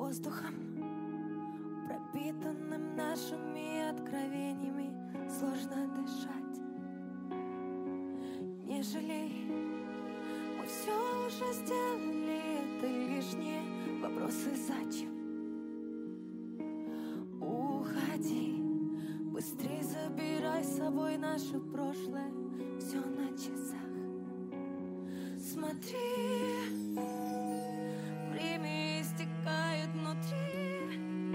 воздухом, пропитанным нашими откровениями, сложно дышать. Не жалей, мы все уже сделали, это лишние вопросы зачем? Уходи, быстрей забирай с собой наше прошлое, все на часах. Смотри, время истекает внутри,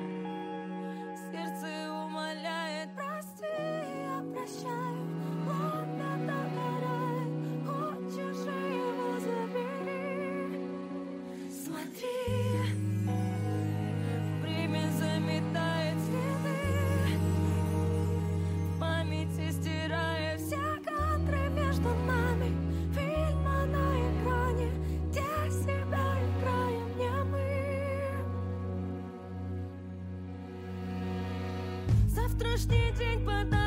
сердце умоляет, прости, я прощаю. Ладно, догорает, хочешь же его забери. Смотри, время заметает следы, в памяти стирая все кадры между нами, фильма на экране, где себя играем не мы. Завтрашний день подай.